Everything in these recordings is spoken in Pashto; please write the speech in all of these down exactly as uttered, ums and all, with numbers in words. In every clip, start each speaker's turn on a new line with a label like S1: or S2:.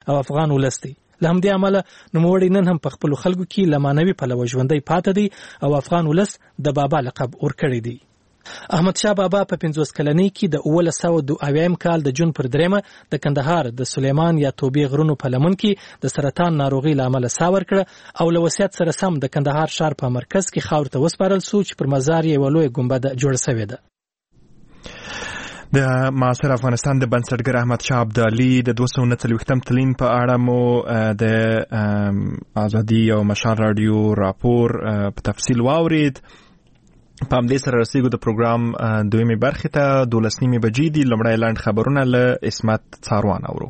S1: او افغان ولس دی. له همدې امله نوموړی نن هم په خپلو خلکو کې له معنوي پلوه ژوندی پاتې دی او افغان ولس د بابا لقب ورکړی دی. احمد شاه بابا په پنځوس کلنۍ کې د اوولس سوه دوه اویایم کال د جون پر دریمه د کندهار د سلیمان یا توبې غرونو په لمن کې د سرطان ناروغي له امله ساه ورکړه او له وصیت سره سم د کندهار ښار په مرکز کې خاورو ته وسپارل سو چې پر مزار یې یوه لویه ګنبده جوړه سوې ده.
S2: د معاصر افغانستان د بنسټګر احمد شاه ابدالي د دوه سوه نهه څلوېښتم تلین په اړه مو د ازادي او مشال رادیو راپور په تفصیل واورید. په همدې سره رسیږو د پروګرام دویمې برخې ته. دولس نیمې بجې دي. لومړی لنډ خبرونه له عصمت څاروان اورو.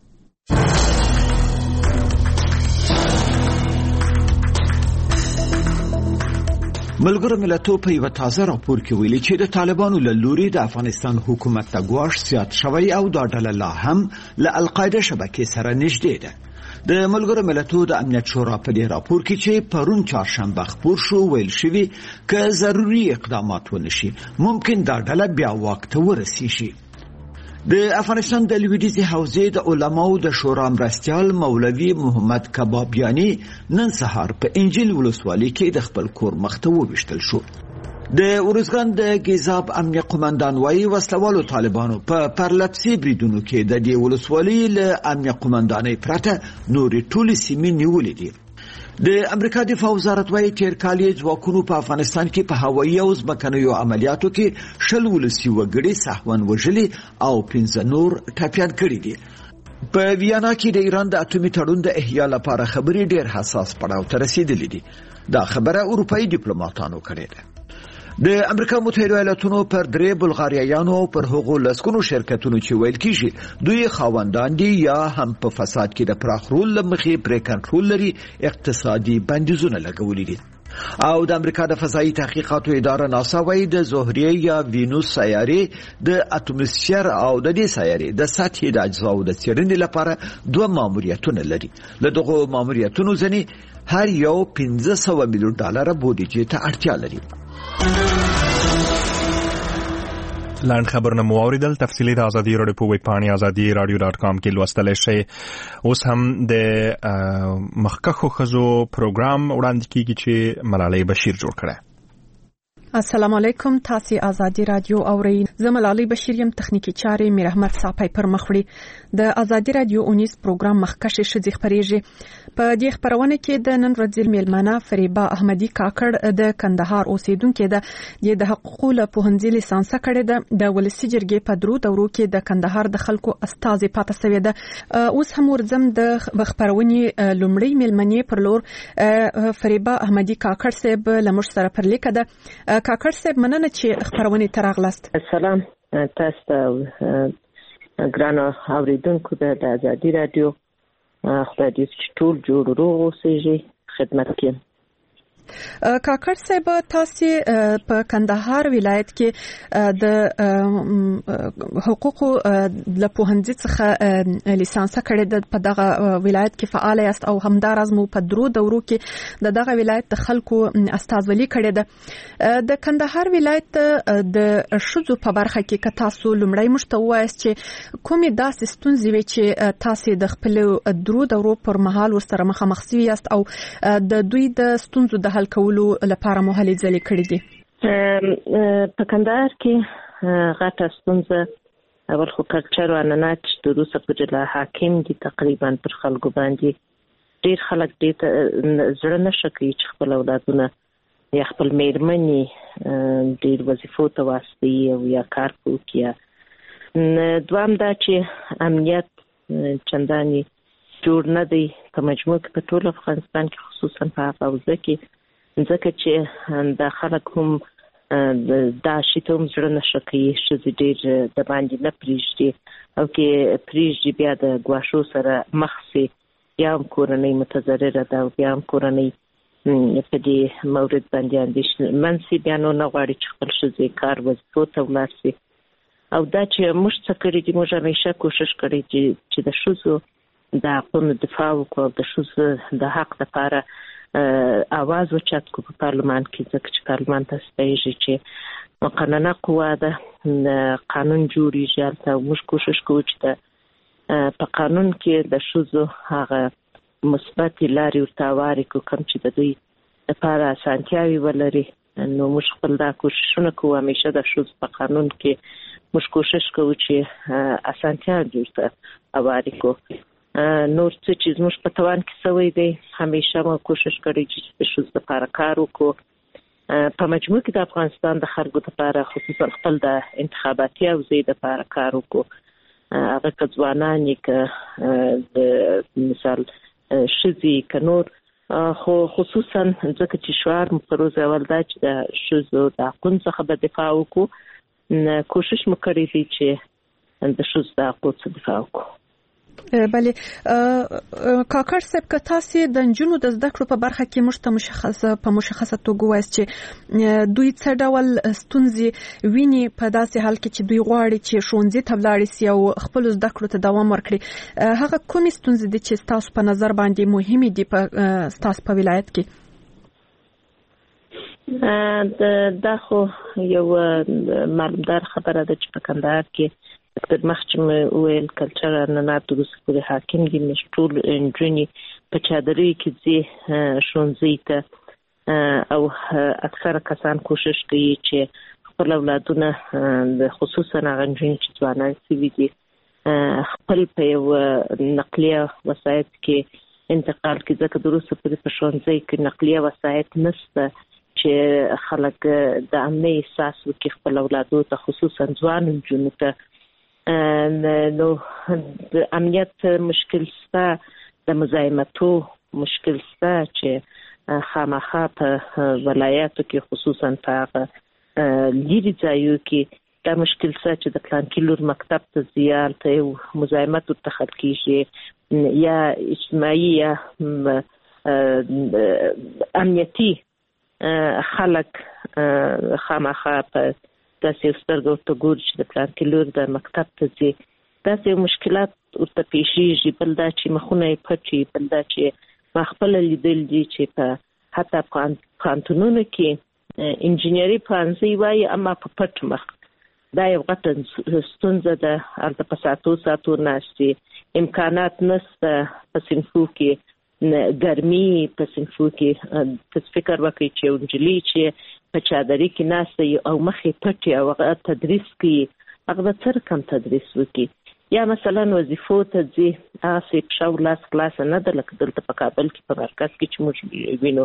S3: ملګرو ملتونو په یوه تازه راپور کې ویلي چې د طالبانو له لوري د افغانستان حکومت ته ګواښ زیات شوی او دا ډله لا هم له القاعده شبکې سره نږدې ده. د ملګرو ملتونو د امنیت شورا په دې راپور کې چې پرون چهارشنبه خپور شو ویل شوي که ضروري اقدامات ونشي ممکن دا ډله بیا واک ته ورسیږي. د افغانستان د لویدیځې حوزې د علماو د شورا مرستیال مولوي محمد کبابیانی نن سهار په انجیل ولسوالۍ کې د خپل کور مخ ته وویشتل شو. د ورزګان د ګیزاب امنیه قومندان وايي وسلوالو طالبانو په پرلپسې بریدونو کې د دې ولسوالۍ له امنیه قومندانۍ پرته نورې ټولې سیمې نیولې دي. د امریکا دفاع وزارت وايي تیر کال یې ځواکونو په افغانستان کې په هوایي او ځمکنیو عملیاتو کې شل ولسي وګړي سهون وژلي او پنځه نور ټپیان کړي دي. په ویانا کې د ایران د اټومي تړون د احیا لپاره خبرې ډېر حساس پړاو ته رسیدلې دي. دا خبره اروپایي ډیپلوماټانو کړې ده. د امریکا متحده ایالاتونو پر درې بلغاریایانو پر هغو لسګونو شرکتونو چې ویل کیږي دوی خاوندان دي یا هم په فساد کې د پراخ رول لمخې پرې کنټرول لري اقتصادي بندیزونه لګولي دي. او د امریکا د فضایي تحقیقاتو اداره ناسا وايي د زهرې یا وینوس سیارې د اتموسفیر او د دې سیارې د سطحې د اجزاو د څېړنې لپاره دوه ماموریتونه لري. له دغو ماموریتونو ځینې هر یو پنځه سوه میلیون ډالر بودیجې ته اړتیا لري.
S2: لاند خبرونه مو اوریدل. تفصیلی د ازادي رادیو په ویب پاڼې ازادي رادیو ډاټ کام کې لوستلی شئ. اوس هم د مخکښو ښځو پروګرام وړاندې کیږي چې ملالۍ بشیر جوړ کړی.
S4: السلام علیکم. تاسو ازادي رادیو اورئ. زه ملالۍ بشیر یم. تخنیکی چارې میر احمد صاحب پر مخ وړي. د ازادي رادیو اونیس پروګرام مخکښې ښځې خپرېږي. په دې خبرونه کې د نن ورځې میلمنه فریبا احمدي کاکړ د کندهار اوسیدونکې ده. د حقوقو له پوهنځي لیسانس کړې ده. د ولسي جرګې په درو دورو کې د کندهار د خلکو استازي پاتې شوې ده. اوس هم ورځم د خبرونې لومړی میلمنې پر لور فریبا احمدي کاکړ صاحب لمر سره پر لیکه ده. کاکړ صاحب مننه چې خبرونه تراغلاست.
S5: سلام تاسو ته ګرانو اوریدونکو د ازادي رادیو خدای دې چې ټول جوړ روغ اوسئ. خدمت کوم.
S4: کاکړ صاحب تاسو په کندهار ولایت کې د حقوقو له پوهنځي څخه لیسانس کړی د په دغه ولایت کې فعال یاست او همداراز مو په درو دورو کې د دغه ولایت د خلکو استازولي کړی ده. د کندهار ولایت د شذو په برخه کې که تاسو لومړی مشته وایست چې کومې داسې ستونزې وي چې تاسو د خپل درو دورو پر مهال ورسره مخامخ شوي یاست او د دوی د ستونزو د حل کولو لپاره مو هلې ځلې کړې دي؟
S5: په کندهار کې غټه ستونزه اول خو کلچر او عنعنات د روسه پورې له حاکم دي تقریبا پر خلکو باندې. ډېر خلک دې زړه نشه کوي چې خپل اولادونه یا خپل میرمنې ډېر وظیفو ته واستوي او یا کار وکړي. دوام دا چې امنیت چندانې جوړ نه دی په مجموع کې په ټول افغانستان کې خصوصا په حوزه کې ځکه چې د خلک هم دا شي ته هم زړه نشه کوي. ښځې ډېر د باندې نه پرېږدي او کې پرېږدي بیا د ګواښو سره مخ شي. بیا هم کورنۍ متضرره ده او بیا هم کورنۍ په دې مورد باندې اندېښمن شي. بیا نو نه غواړي چې خپل ښځې کار وظیفو ته ولاړ شي. او دا چې موږ څه کړي دي موږ همیشه کوشش کړی چې د ښځو د حقونو دفاع وکړو او د ښځو د حق لپاره اواز اوچت کو په پارلمان کې. ځکه چې پارلمان ته ستایي چې مقننه قوه ده قانون جوړیږي هلته موږ کوشش کوو چې د په قانون کې د شوزو هغه مثبت لارې ورته واري کو کوم چې د دوی لپاره اسانتیاوي ولري. نو موږ خپل دا کوششونه کوو، همیشه د شوز په قانون کې موږ کوشش کوو چې اسانتیا ورته واري کو. نور څه چې موږ په توان کې سوي دي همیشه مو کوشش کړی چې د شوز لپاره کار وکړو. په مجموع کې د افغانستان د خلکو لپاره خصوصا خپل د انتخاباتي اوزې لپاره کار وکړو. هغه که ځوانان که د مثال شذي که نور، خو خصوصا ځکه چې شعار مو په روز اول دا چې د شذو د حقوقو څخه به دفاع وکړو، کوشش مو کړی دی چې د شذو د حقوقو څخه دفاع وکړو.
S4: بله کاکړ صاحب، که تاسو د نجونو د زده کړو په برخه کې موږ ته مشخصه په مشخصه توګه وایي چې دوی څه ډول ستونزې ویني په داسې حال کې چې دوی غواړي چې ښوونځي ته ولاړ شي او خپل زده کړو ته دوام ورکړي، هغه کومې ستونزې دي چې تاسو په نظر باندې مهمې دي په تاسو په ولایت کې؟
S5: دا خو یو معلومدار خبره ده چې په کندهار کې د مخچم ویل کلچر عنعنات دروس پورې حاکم دي. مشټول انجنی په چادرۍ کې ځي ښوونځي ته، او اکثره کسان کوشش کوي چې خپل اولادونه د خصوصا هغه انجنی چې ځوانان سوي دي خپل په یو نقلیه وسایط کې انتقال کې، ځکه دروس پورې په ښوونځي کې نقلیه وسایط نشته چې خلک د امني احساس وکړي خپل اولادو ته، خصوصا ځوان انجنونو ته. نو د امنیت مشکل سته، د مزاحمتو مشکل سته چې خامخا په ولایاتو کې خصوصا په لیري ځایو کې دا مشکل سته چې د پلانکي لور مکتب ته زیار ته مزاحمت ورته کېږي، یا اجتماعي یا امنیتي خلک خامخا په داسې سترګو ته ګوري چې د پلانکي لور د مکتب ته ځي. داسې مشکلات ورته پیښیږي. بل دا چې مخونه یې پټي، بل دا چې ما خپله لیدل دي چې په حتی پوهنتونونو کې انجینري پوهنځي وایي اما په پټ مخ. دا یو غټه ستونزه ده. هلته په ساعتو ساعتو ناستې، امکانات نشته په صنفو کې، ګرمي په صنفو کې. تاسو فکر وکړئ چې یو نجلۍ چې په چادرۍ کې ناسته او مخې پټې او هغه تدریس کوي، هغه به څه رقم تدریس وکړي؟ یا مثلا وظیفو ته ځي، هغسې پښه ولاس خلاصه نه ده لکه دلته په کابل کې په مرکز کې چې موږ وینو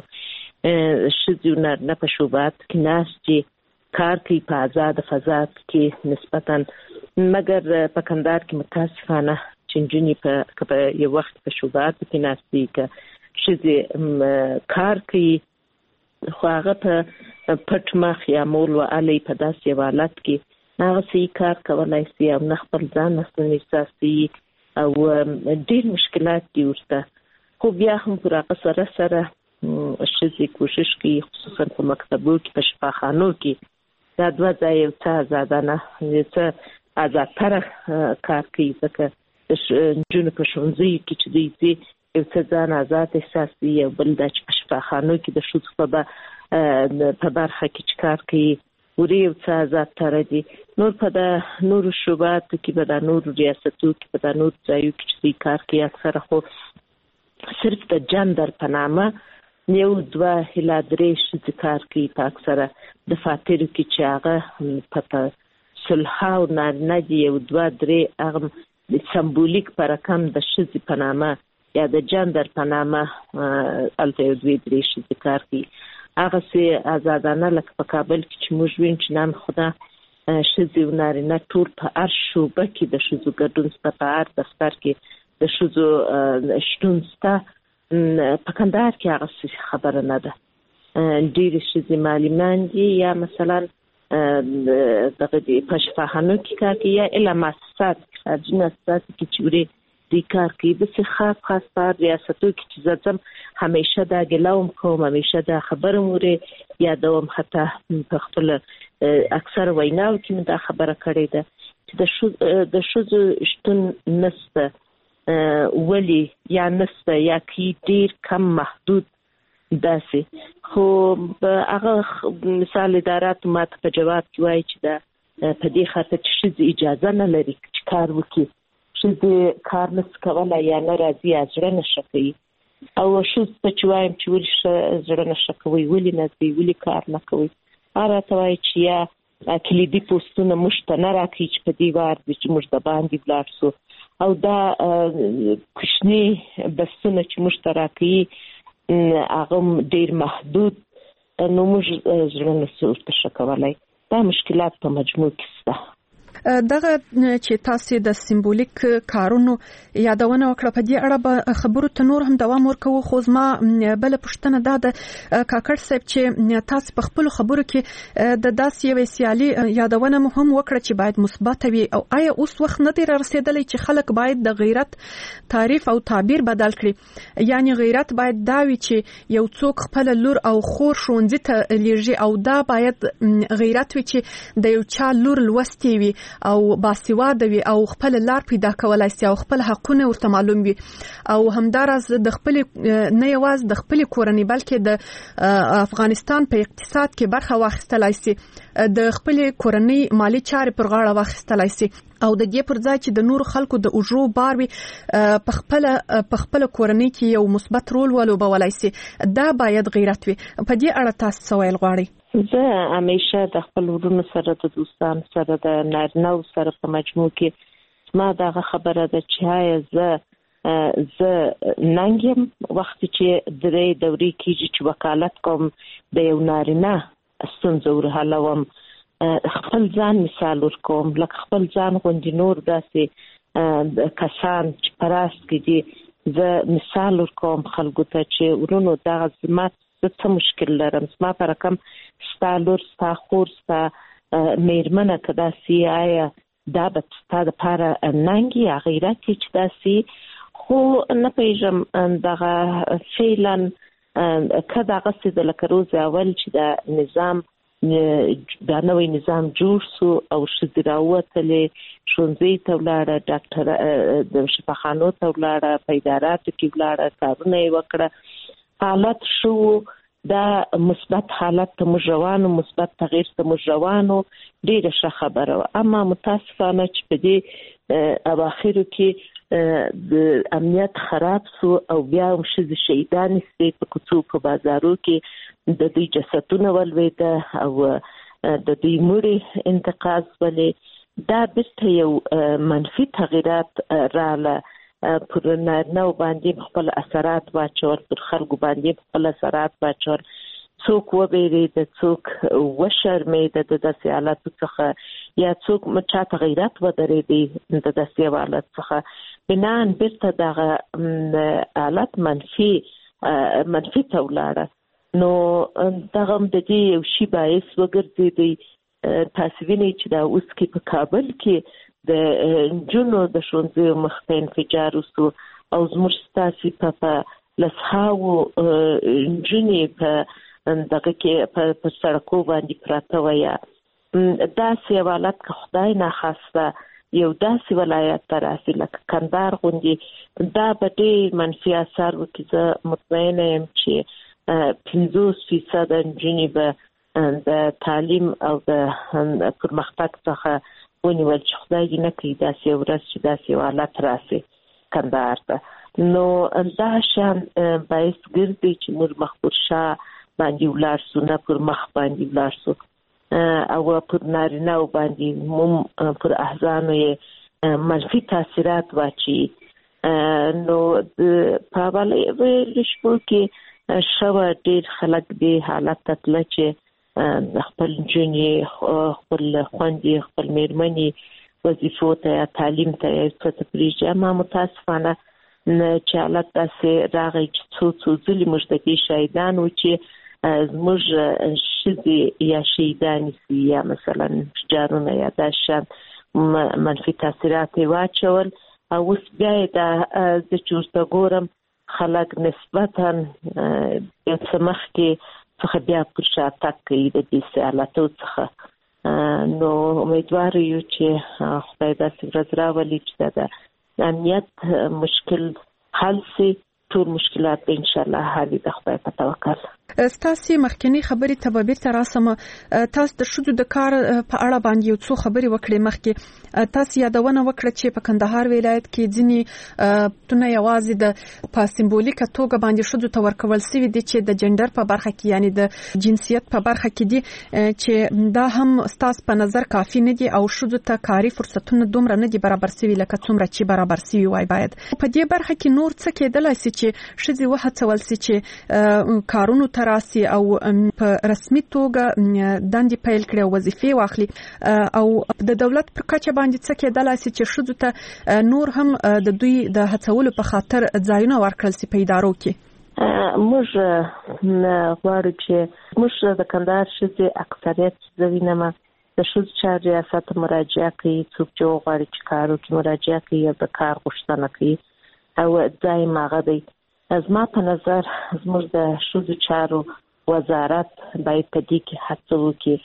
S5: ښځې او نارینه په شعبات کې ناست دي، کار کوي په آزاد فضا کې نسبتا. مګر په کندهار کې متاسفانه چې نجونې په یو وخت په شعباتو کې ناست دي، که ښځې کار کوي خو هغه په پټ مخ یا مول و علی په داسې یو حالت کې هغه صحیح کار کولای شي او نه خپل ځان نه احساسي او ډېر مشکلات دي ورته. خو بیا هم پر هغه سره سره ښځې کوشش کوي خصوصا په مکتبو کې، په شفاخانو کې دا دوه ځای یو څه ازادانه یو څه ازادتره کار کوي، ځکه د نجونو په ښوونځیو کې چې دوی ځي یو څه ځان آزاد احساسي، او بل دا چې په شفاخانو کې د ښځو په برخه کې چې کار کوي ورې یو څه آزاد تره دي. نور په د نورو شعباتو کې، په د نورو ریاستو کې، په د نورو ځایو کې چې دوی کار کوي اکثره خو صرف د جندر په نامه یو دوه الا درې ښځې کار کوي په اکثره دفاترو کې چې هغه په صلحاو نارینه دي، یو دوه درې هغه د سمبولیک په رقم د ښځې په نامه یا د جندر په نامه هلته یو دوې درې ښځې کار کوي. هغسې آزادانه لکه په کابل کې چې موږ وینو چې نام خدا ښځې او نارینه ټول په هر شعبه کې د ښځو ګډون شته، په هر دفتر کې د ښځو شتون شته. په کندهار کې هغسې خبره نه ده. ډېرې ښځې معلمان دي یا مثلا دغه په شفاخانو کې کار کوي یا الا مؤسسات خارجي مؤسسات کې چې ورې دوی کار کوي. داسې خاص خاص په ریاستو کې چې زه ځم همیشه دا ګیله هم کوم، همیشه دا خبره م ورې یادوم، حتی په خپله اکثر ویناو کې مې دا خبره کړې ده چې د ښځو شتون نشته. ولې یا نشته یا کې ډېر کم محدود داسې. خو هغه مثال ادارات ماته په جواب کې وایي چې دا په دې خاطر چې ښځې اجازه نه لري چې کار وکړي، شې کار نس کولای یا نه راځي یا زړه نشه کوي او شو چې وایم چې ولې زړه نشه کوي ولې نه دی ولې کار نه کوي هغه ته وایي چې یا کلیدي پوسټونه موږ ته نه راکړي چې په دې وار دي چې موږ د باندې ولاړ سو او دا کوچني بسونه چې موږ ته راکړي هغه ډېر محدود نو موږ زړه نسو ورته کولای دا مشکلات په مجموع کې شته
S4: دغه چې تاسو د سمبولیک کارونو یادونه وکړه په دې اړه به خبرو ته نور هم دوام ورکوو خو زما بل پښتنه دا د کاکړ صاحب چې تاسو په خپل خبرو کې د داسې یو سیالي یادونه هم وکړه چې باید مثبت وي او آیا اوس وخت نه دی رسیدلی چې خلک باید د غیرت تعریف او تعبیر بدل کړي یعنی غیرت باید دا وي چې یو څوک خپل لور او خور ښوونځي ته لیږي او دا باید غیرت وي چې د یو چا لور لوستي وي او باسواده وي او خپل لار پیدا کولای شي او خپل حقونه ورته معلوم وي او همدارس د خپل نه یواز د خپل کورنۍ بلکې د افغانستان په اقتصاد کې برخه واخیستلای شي د خپل کورنۍ مالی چارې پر غاړه واخیستلای شي او د دې پر ځای چې د نور خلکو د اجرو بار وي په خپل په خپل کورنۍ کې یو مثبت رول ولوبولای شي دا باید غیرت وي په دې اړه تاسو څه ویل غواړئ
S5: زه همیشه د خپل ورونو سره د دوستان سره د نارینه سره په مجموع کې ما دغه خبره ده چې آیا زه زه ننګم وخت چې درې دورې کېږي چې وکالت کوم د یو نارینه ستونزه ورحلوم خپل ځان مثال ورکوم لکه خپل ځان غوندې نور داسې کسان چې په راس کې دي زه مثال ورکوم خلکو ته چې ورونو دغه زما څه مشکل لرم زما په رقم ستا لور ستا خور ستا میرمنه که داسې آیا دا به ستا دپاره ننګ یا غیرت چې داسې خو نه پوهېږم دغه فعلا که دغسې د لکه روز اول چې د نظام دا نوی نظام جوړ سو او ښځې راووتلې ښوونځیو ته ولاړه ډاکټر د شفاخانو ته ولاړه په اداراتو کې ولاړه کارونه یې وکړه حالت شو دا مثبت حالت ته موږ روانو مثبت تغییر ته موږ روانو ډېره ښه خبره وه اما متاسفانه چې په دې اواخرو کې د امنیت خراب سو او بیا هم ښځې شهیدانې سوې په کوڅو په بازارو کې د دوی جسدونه ولوېده او د دوی مړي انتقال شولې دا بیرته یو منفي تغییرات راغله پر نارینه باندې خپل اثرات واچول پر خلکو باندې خپل اثرات واچول څوک وبېرېده څوک وشرمېده د داسې حالاتو څخه یا څوک چاته غیرت ودرېدی د داسې حالت څخه بناً بیرته دغه حالت منفي منفي ته ولاړه نو دغه هم د دې یو شي باعث وګرځېدی تاسو وینئ چې دا اوس کې په کابل کې د نجونو د ښوونځیو مخ ته انفجار وسو او زموږ ستاسې په لسهاوو نجونې په دغه کې په سړکو باندې پراته ویا داسې یو حالت که خدای ناخواسته یو داسې ولایت ته راسي لکه کندهار غوندې دا به ډېر منفي اثر وکړي زه مطمئنه یم چې پنځوس فیصده نجونې به د تعلیم او د پرمختګ څخه ونیول چې خدای دې نه کوي داسې یو ورځ چې داسې یو حالت راسي کندهار ته نو دا شان باعث ګرځي چې موږ مخ پر شا باندې ولاړ سو نه پر مخ باندې ولاړ سو او پر نارینه باندې موږ پر احزانو یې منفي تاثیرات واچي نو په حواله شپو کې شوه ډېر خلک دې حالت ته تله چې خپل نجونې خپل خویندې خپل میرمنې وظیفو ته یا تعلیم ته یا څه ته پرېږدي اما متاسفانه چې حالت داسې راغی چې څو څو ځلې موږ د دې شاهدان وو چې زموږ ښځې یا شهیدانې سوي یا مثلا جارونه یا دا شان منفي تاثیرات یې واچول او اوس بیا یې دا زه چې ورته ګورم خلک نسبتا یو څه مخکې څخه بیا پر شاتګ کوي د دې حالاتو څخه نو امیدوار یو چې خدای داسې ورځ راولي چې د امنیت مشکل حل سي ټول مشکلات به ان شاء الله حل د خدای په توکل
S4: ستاسو مخکنی خبرې ته به بیرته راسم. تاسو د شذو د کار په اړه باندې یو څو خبرې وکړې مخکې. تاسو یادونه وکړه چې په کندهار ولایت کې ځینی تونه یوازې د په سمبولیکه توګه باندې شذو ته ورکول سوي دي چې د جندر په برخه کې یعنی د جنسیت په برخه کې دي چې دا هم ستاسو په نظر کافي نه دي او شذو ته کاري فرصتونه دومره نه دي برابر سوي لکه څومره چې برابر سوي وای. باید په دې برخه کې نور څه کېدلای شي چې شذي وهڅول شي چې کارونو تراسي او په رسمي توګه دندې پیل کړي او وظیفې واخلي او د دولت پر کچه باندې څه کېدلای شي چې شذو ته نور هم د دوی د هڅولو په خاطر ځایونه ورکړل شي په ادارو کې.
S5: موږ غواړو چې موږ د کندهار شذي اکثریت زوینه د شذو چارو ریاست مراجعه کوي. څوک چې غواړي چې کارو کې مراجعه کوي یا د کار غوښتنه کوي او ځای ماغه دی. زما په نظر زموږ د شذو چارو وزارت باید په دې کې هڅه وکړي.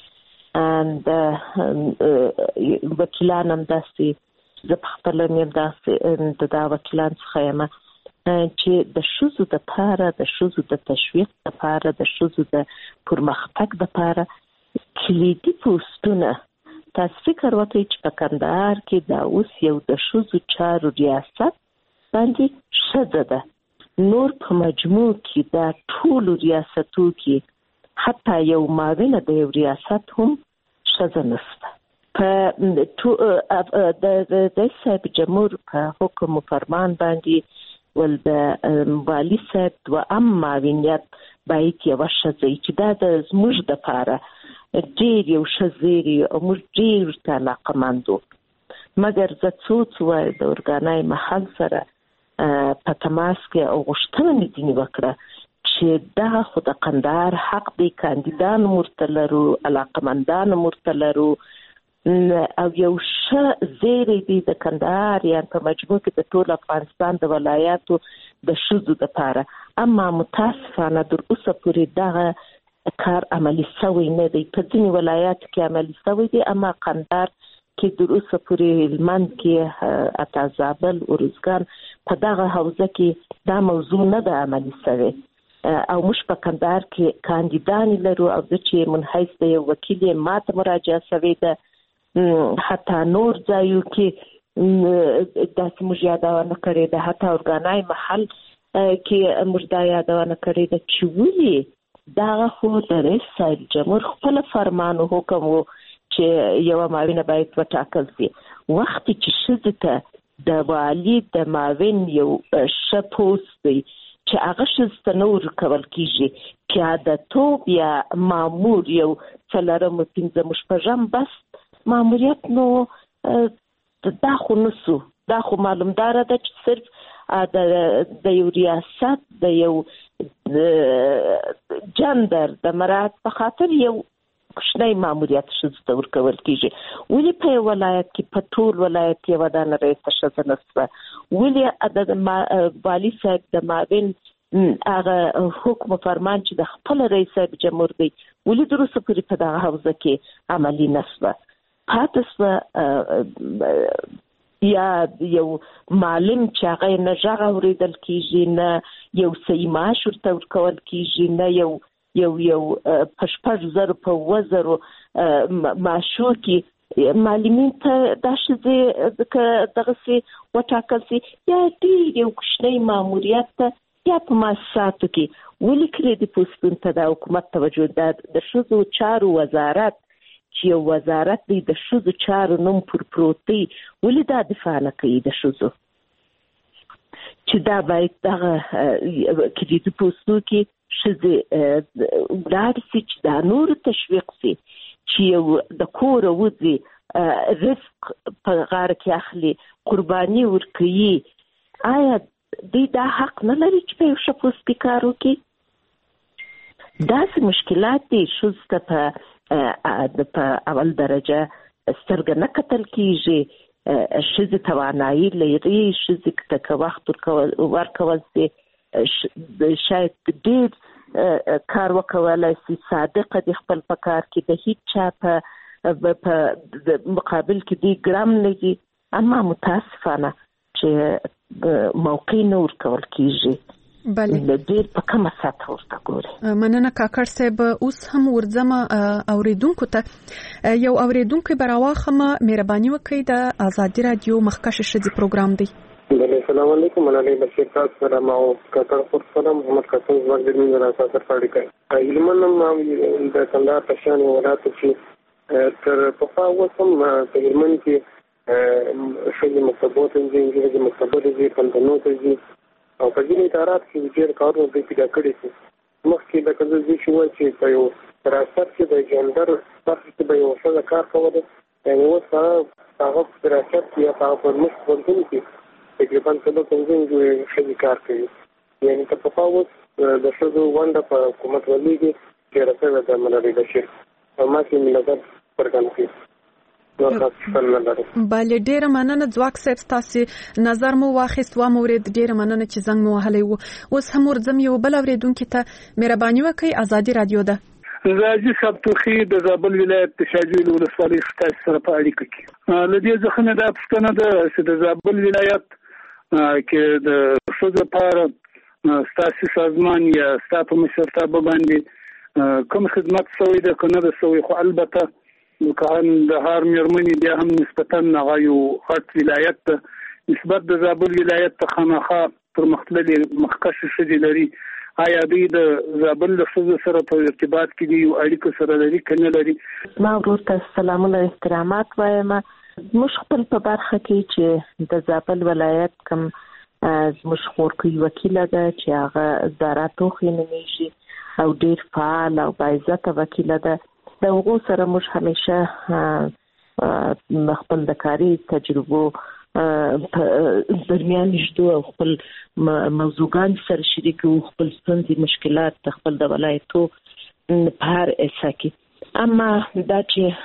S5: د وکیلان هم داسې زه په خپله مې داسې د دا وکیلان څخه یم چې د شذو دپاره د شذو د تشویق دپاره د شذو د پرمختګ دپاره کلیدي پوسټونه. تاسو فکر وکړئ چې په کندهار کې دا اوس یو د شذو چارو ریاست باندې ښځه ده. نور په مجموع کې دا ټول ریاستو کې حتی یو معاونه د یو ریاست هم ښځه نشته. په د صاحب جمهور په حکم و فرمان باندې ول د والی صاحب دوام معاونیت باید یوه ښځه چې دا د زموږ دپاره ډېر یو ښه زیری او موږ ډېر ورته علاقمند وو. مګر زه څو څو وایي د ارګانای محل سره په تماس کې او غوښتنه مې ځینې وکړه چې دغه خو د کندهار حق دی، کاندیدان ورته لرو، علاقمندان ورته لرو او یو ښه زیری دی د کندهار یا په مجموع کې د ټول افغانستان د ولایاتو د ښځو دپاره. اما متاسفانه در اوسه پورې دغه کار عملي شوی نه دی. په ځینې ولایاتو کې عملي شوی دی اما کندهار کې در اوسه پورې هلمند کې حتی زابل ارزګان په دغه حوزه کې دا موضوع نه ده عملي شوی او موږ په کندهار کې کاندیدان لرو او زه چې منحیث د یو وکیل یم ماته مراجعه شوې ده. حتی نور ځایو کې داسې موږ یادونه کړې ده، حتی ارګانای محل کې موږ دا یادونه کړې ده چې ولې دغه خو د رئیس صاحب جمهور خپل فرمان او حکم و چې یوه معاونه باید وټاکل شي. وخت چې ښځې ته د والي د معاون یو ښه پوسټ دی چې هغه ښځې ته نه ورکول کېږي، پیادهتوب یا مامور یو څلورم پنځم شپږم بس ماموریت نو دا خو نسو. دا خو معلومداره ده چې صرف د یو ریاست د یو جندر د مراعات په خاطر یو کوچنی ماموریت ښځو ته ورکول کېږي. ولې په یو ولایت کې په ټول ولایت کې یوه دانه رئیسه ښځه نشته؟ ولې د والي صاحب د معاون هغه حکم فرمان چې د خپل رئیس صاحب جمهور دی ولې تر اوسه پورې په دغه حوزه کې عملي نشوه؟ پاتې شوه یا یو معلم چې هغه نه غږ اورېدل کېږي، نه یو صحیح معاش ورته ورکول کېږي، نه یو یو یو په شپږ زرو په اووه زرو معاشو کې معلمین ته دا ښځې که دغسې وټاکل شي یا ډېر یو کوچنی ماموریت ته یا په مؤسساتو کې. ولې کلیدي پوسټونو ته د حکومت توجه ده؟ د ښځو چارو وزارت چې یو وزارت دی د ښځو چارو نوم پر پروت دی، ولې دا دفاع نه کوي د ښځو چې دا باید دغه کلیدي پوسټونو کې ښځې ولاړ شي چې دا نور تشویق شي چې یو د کوره وځي رزق په غاړه کې اخلي قرباني ورکوي. آیا دوی دا حق نه لري چې په یو ښه پوسټ کې کار وکړي؟ داسې مشکلات دي ښځو ته په په اول درجه سترګه نه کتل کېږي. ښځې توانایي لري، ښځې ته که وخت ورکول شي شاید ډېر کار وکولی شي، صادقه دي خپل په کار کې، د هیڅ چا په مقابل کې دوی ګرم نه دي. اما متاسفانه چې موقع نه ورکول کېږي بله ډیر په کومه سطح ورته ګوري.
S4: مننه کاکړ صاحب. اوس هم ورځم اوریدونکو ته یو اوریدونکو براواخمه مهرباني وکړئ د ازادي رادیو مخکښ شدي پروګرام دی.
S6: بله السلام علیکم. منالي بشیر تاسو سره ما او کاکړ پر سلام محمد قاسم زوړ د دې راځه سره پاړی کوي. علماء د کندهار پښان ولایت کې تر په فاوسم په علماء کې شې مکتبوت انجینری د مکتبوت دي پندنو دي او په دې ادارات کې ډېر کارونه د پیدا کړی دي. مخکې د کله چې شو چې په یو راست کې د جندر پرته کې به یو څه کار کوله یعنی اوس هغه په راست کې یا په مخ باندې کې تقریبا څلور څنګه شي کار کوي. یعنی ته په فاوس د شذو ونده په حکومت ولېږي چې راځي د منالي بشیر او ما کې ملګر پرګان کوي.
S4: بله ډیره مننه ځواک صاحب تاسو نظر مو واخیست و مورید ډیره مننه چې زنګ مو وهلی وو. اوس هم ورځم یو بل اوریدونکو ته مهرباني وکړئ. ازادي رادیو ده.
S7: زاجي سبتوخي د زابل ولایت د شاجویل ولسوالۍ ستاسو سره په اړیکه کې له دې ځخه نه د پښتنه ده چې د زابل ولایت کې د شوزه لپاره ستاسو سازمان یا ستاسو مشرتابه باندې کوم خدمت سوی ده کنه د سوی خو البته کان د هار میرمنی بیا هم نسبتا نغایو خط ولایت ته نسبت د زابل ولایت ته خامخا پر مختلفي مخکښ شدي لري. آیا دوی د زابل د خصوص سره په ارتباط کې دي او اړیکو سره لري کنه لري؟
S5: ما ورته سلامونه احترامات وایم. موږ خپل په برخه کې چې د زابل ولایت کوم زموږ خورکوي وکیل ده چې هغه زارا توخی نومیږي او ډیر فعال او باعزت وکیل ده. د هغو سره موږ همیشه خپل د کاري تجربو درمیان شته او خپل موضوعات سره شریکو خپل ستونزې مشکلات خپل د ولایتو په هر اسا کې. اما دا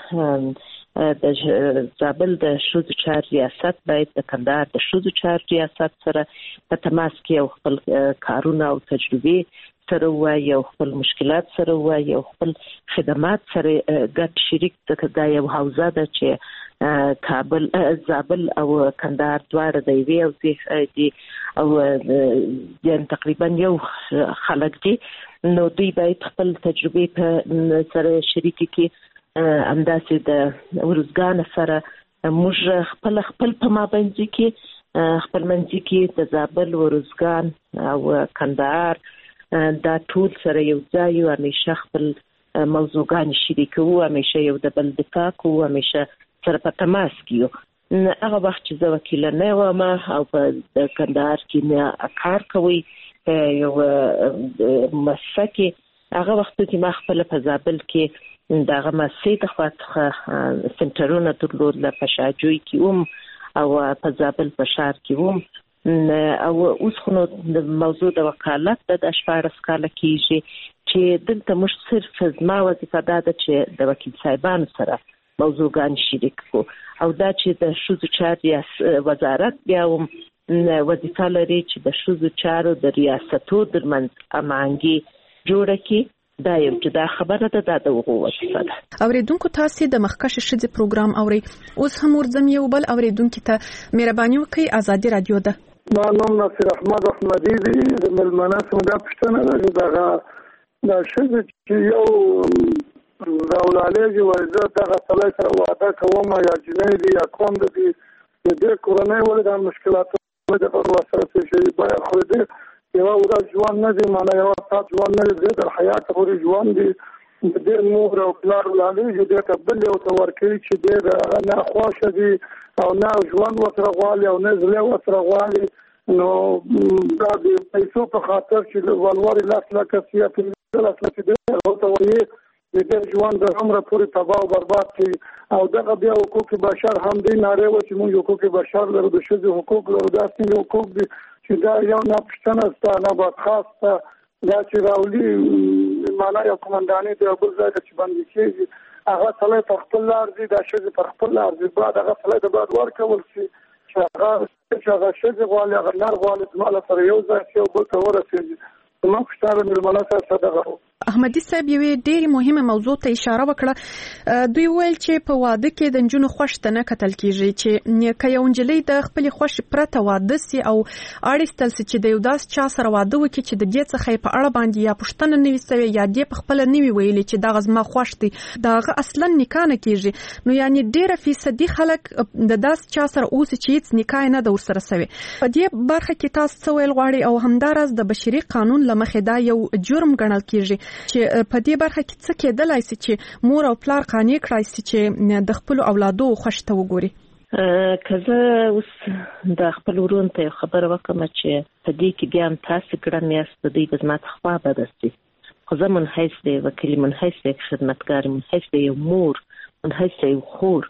S5: چې د زابل د شوزو چار ریاست باید د کندهار د شوزو چار ریاست سره په تماس کې او خپل کارونه او تجربې سره وایي او خپل مشکلات سره وایي او خپل خدمات سره ګډ شریک دا یو حوزه ده چې کابل زابل او کندهار دواړه د یوې او دي او یعنی تقریبا یو خلک دي نو دوی باید خپل تجربې په سره شریک کړي. همداسې د ورزګان سره موږ خپل خپل په مابينځ کې خپل منځ کې د زابل ورزګان او کندهار دا ټول سره یو ځای او همیشه خپل موضوعات شریکو همیشه یو د بل دفاع کوو همیشه سره په تماس کې یو. هغه وخت چې زه وکیل نه وم او په کندهار کې نه کار کوي یو مؤسسه کې هغه وخت چې ما خپل په زابل کې دغه مؤسسې د خاطر سنټرونه درلودل په شاجوی کې هم او په زابل په شهر کې هم او اوس خو د موضوع د وکالت د شپږ کال کېږي چې دلته موږ صرف زما وظیفه دا ده چې د وکیل صاحبانو سره موضوعات شریک کو او دا چې د شوزو چارې وزارت بیا هم وظیفه لري چې د شوزو چارو د ریاستو درمنځ امانګي جوړه کړي. دا یو جدا خبره ده دا د وګو وظیفه ده.
S4: اوریدونکو تاسو د مخکښ شدي پروګرام اوري. اوس هم ورځم یو بل اوریدونکو ته مهرباني وکړئ. ازادي رادیو ده.
S7: ما نوم ناصر احمد احمدی دی د ملمنه څنګه پښتنه ده دغه د شذ چې یو راولالېږي ورزه دغه سړی سره واده کوم یا جنۍ دی یا کوم دی د دې کورنۍ ولې د مشکلاتو د پر سره شي باید خو دې یو ورځ ژوند نه دی معنی یو سات ژوند نه دی د حیات پورې ژوند دی د دې مور او پلار ولالېږي د تبدل یو تور کوي چې دې نه خوښ دي او نه ژوند وسره غواړي او نه زله وسره غواړي نو دا د پیسو په خاطر چې د ولور لاس لا کسیه په لاس لا چې او ته وایي د دې ژوند د عمر پورې تباہ او برباد کی او دغه بیا حقوق بشر هم دی ناره و چې موږ حقوق بشر لرو د شذ حقوق لرو د اصلي حقوق دي چې دا یو نه پښتنه ستانه بعد خاصه دا چې راولي معنا یو کمانډاني دی بل ځای چې باندې کېږي هغه څلې په خپل ارزي دا شذ په خپل ارزي بعد هغه څلې د بعد ورکول شي چې هغه چې هغه شذ غواړي هغه نار غواړي مال سره یو ځای یو بل ته ورسېږي نو پښتانه ملمنه سره دغه
S4: احمدي صاحب یو ډېری مهمه موضوع ته اشاره وکړه. دوی ویل چې په واده کې د نجونو خوښ ته نه کتل کیږي چې که یو نجلۍ د خپل خوښ پرته واده سي او اړیستل سي چې د یو داس چا سره واده وکړي چې د دې څخه په اړه باندې یا پښتنه نوي سوي یا دې په خپل نوي ویلي چې دا غزما خوښ دي دا اصلا نکاح نه کیږي. نو یعنی ډېر فیصدي خلک د داس چا سره اوس چې هیڅ نکاح نه د ورسره سوي. په دې برخه کې تاسو څه ویل غواړي او همدارس د بشري قانون لمخې دا یو جرم ګڼل کیږي چې په دې برخه کې څه کېدلای شي چې مور او پلار قانع کړای شي چې د خپل اولادو خوښ ته وګوري؟
S5: کله اوس د خپل ورون ته خبر وکم چې په دې کې بیا تاسو ګران یاست د دې بزمات خوا بدستي خو زمون هیڅ دی وکیل من هیڅ دی خدمتګار من هیڅ دی مور من هیڅ دی خور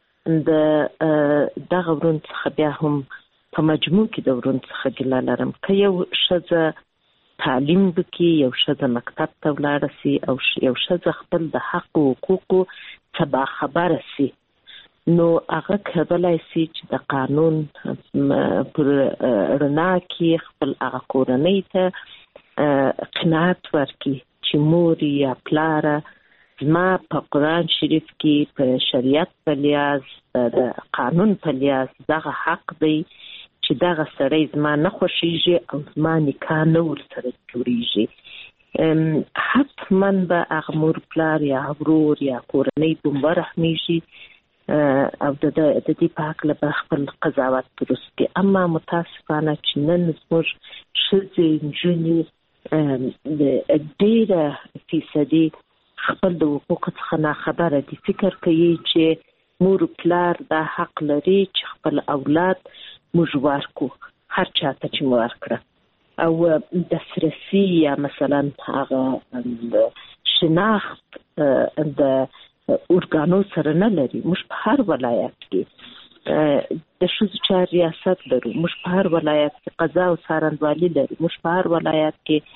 S5: د دغه ورون څخه بیا هم په مجموع کې د ورون څخه ګیله لرم که یو ښځه تعلیم وکړي یو ښځه مکتب ته ولاړه سي او یو ښځه خپل د حق او حقوقو څخه باخبره سي نو هغه کولای شي چې د قانون پر رڼا کې خپل هغه کورنۍ ته قناعت ورکړي چې مور یا پلار زما په قرآن شریف کې په شریعت په لحاظ د قانون په لحاظ دغه حق دی چې دغه سړی زما نه خوښیږي او زما نکاح نه ورسره جوړیږي. حتما به هغه مور پلار یا ورور یا کورنۍ دومره رحمیږي او د دې په هکله به خپل قضاوت درست کړي. اما متاسفانه چې نن زموږ ښځې نجونې ډېره فیصدي خپل د حقوقو څخه ناخبره دي. فکر کوي چې مور پلار دا حق لري چې خپل اولاد موږ ورکو هر چاته چې مو ورکړه او دسترسي یا مثلا هغه شناخت د ارګانو سره نه لري. موږ په هر ولایت کې د ښځو چارو ریاست لرو، موږ په هر ولایت کې قضا او څارنوالي لرو، موږ په هر ولایت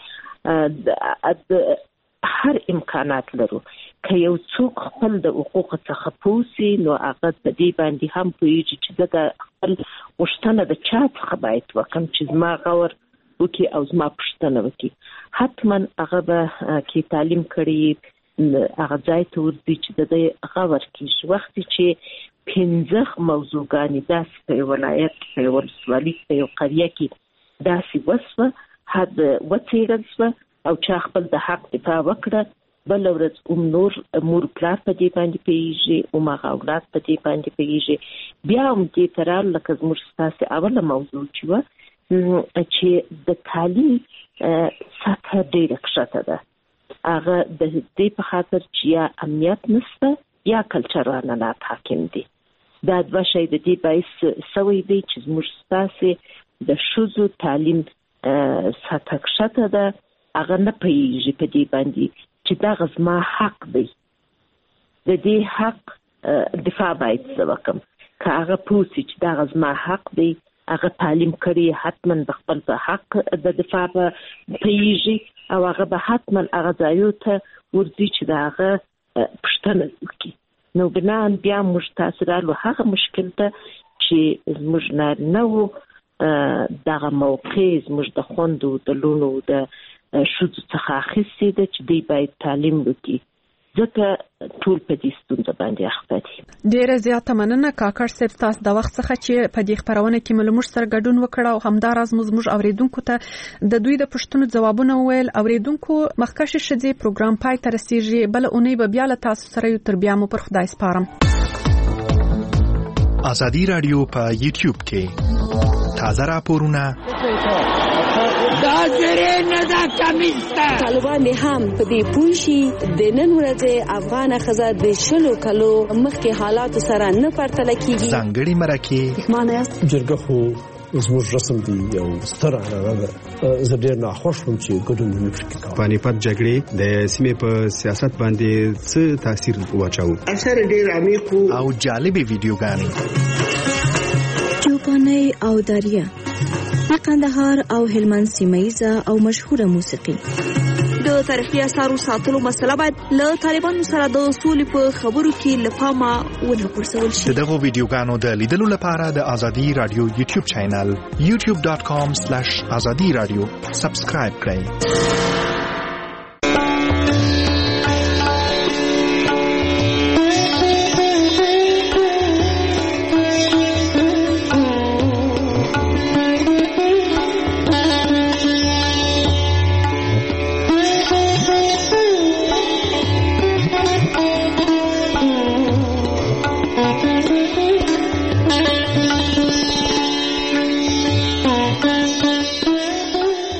S5: کې هر امکانات لرو. که یو څوک خپل د حقوقو څخه پوسي نو هغه په دې باندې هم پوهېږي چې زه د خپل غوښتنه د چا څخه باید وکړم چې زما غور وکړي او زما پوښتنه وکړي. حتما هغه به کې تعلیم کړي هغه ځای ته ورځي چې د دې غور کېږي. وختې چې پنځه موضوعګانې داسې په یو ولایت په یو ولسوالي په یو قریه کې داسې وسوه حد وڅېړل سوه او چا خپل د حق دفاع وکړه، بل ورځ اوم نور مور پلار په دې باندې پوهېږي، اوم هغه اولاد په دې باندې پوهېږي. بیا هم دې ته رال لکه زموږ ستاسې اوله موضوع چې وه چې د تعلیم سطحه ډېره کښته ده. هغه د دې په خاطر چې یا امنیت نشته یا کلچر عنعنات حاکم دي. دا دوه شی د دې باعث سوی دی چې زموږ ستاسې د ښځو تعلیم سطحه کښته ده. هغه نه پوهېږي په دې باندې چې دغه زما حق دی، د دې حق دفاع باید زه وکړم. که هغه پوه سي چې دغه زما حق دی، هغه تعلیم کړي، حتما د خپل په حق د دفاع به پوهېږي او هغه به حتما هغه ځایو ته ورځي چې د هغه پوښتنه وکړي. نو بناً بیا موږ تاسې رالو هغه مشکل ته چې زموږ نارینه وو دغه موقع زموږ د خوندو د لونو د ښځو څخه اخیستې ده چې دوی باید تعلیم وکړي، ځکه ټول په دې ستونزه باندې اخته دي.
S4: ډېره زیاته مننه کاکړ صاحب ستاسو د وخت څخه چې په دې خپرونه کې مو له موږ سره ګډون وکړ او همداراز مو زموږ اورېدونکو ته د دوی د پوښتنو ځوابونه وویل. اورېدونکو مخکښې ښځې پروګرام پای ته رسېږي، بله اونۍ به بیا له تاسو سره یو، تر بیا مو پر خدای سپارم.
S8: ازادي راډیو په یوټیوب کې تازه راپورونه
S9: دا زره نه دا کمیستا
S10: طالبان هم په دې پوښي د نن ورځې افغان خزه د شلو کلو مخکې حالات سره نه پرتل کیږي.
S8: ځانګړي مرکه
S10: معنی
S11: جرګه خو زموږ رسم دی یو ستر اړه زه ډېر ناخوښ وم چې ګډون نه پکې کوم.
S12: پانیپت جګړې د سیمې په سیاست باندې څه تاثیر واچاو؟
S9: اثر ډېر عمیق
S8: او جالبې ویډیوګانې
S10: چوپاني او دریا د کندهار او هلمند سیمایزه او مشهوره موسیقي. د تاریخي اثارو ساتلو مسله باید له طالبانو سره د اصول په خبرو کې لپاره ونه پرسول شي.
S8: دغه ویډیوګانو د لیدلو لپاره د ازادي رادیو یوټیوب چینل یوټیوب ډاټ کام سلیش ازادي رادیو سبسکرایب کړئ.